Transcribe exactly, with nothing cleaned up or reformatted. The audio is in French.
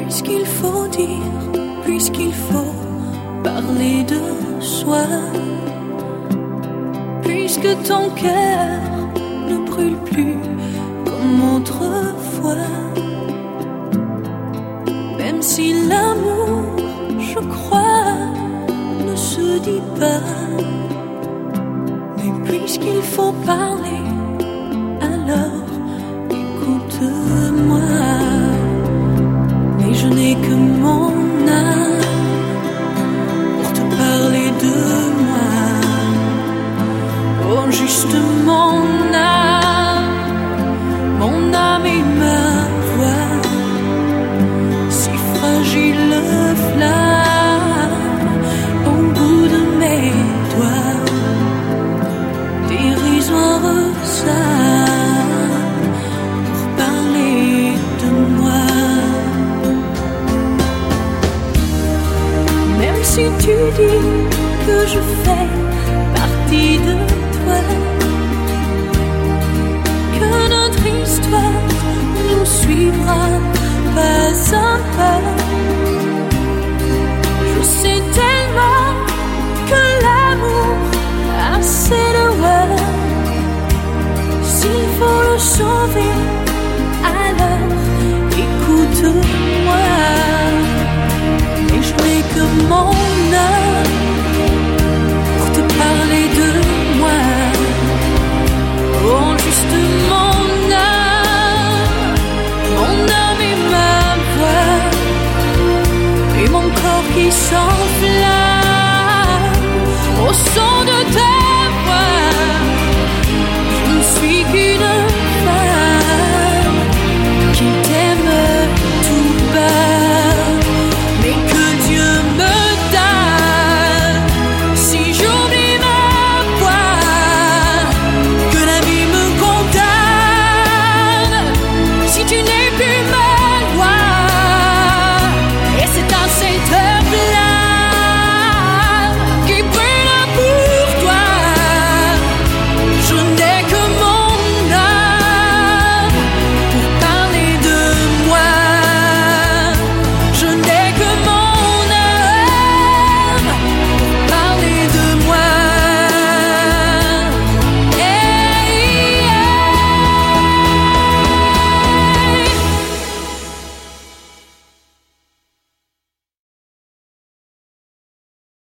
Puisqu'il faut dire, puisqu'il faut parler de soi, puisque ton cœur ne brûle plus comme autrefois, même si l'amour, je crois, ne se dit pas, mais puisqu'il faut parler, alors écoute-moi. Mais je n'ai que mon âme pour te parler de moi. Oh, juste mon âme, mon âme et ma voix, si fragile flamme au bout de mes doigts, dérisoire ça pour parler de moi. Même si tu dis que je fais partie de toi, que notre histoire nous suivra pas à pas, je sais tellement que l'amour a ses lois. S'il faut le sauver, alors écoute-moi. Mais je n'ai que mon âme pour te parler de moi. Oh, juste mon âme, mon âme et ma voix, et mon corps qui s'enflamme au son de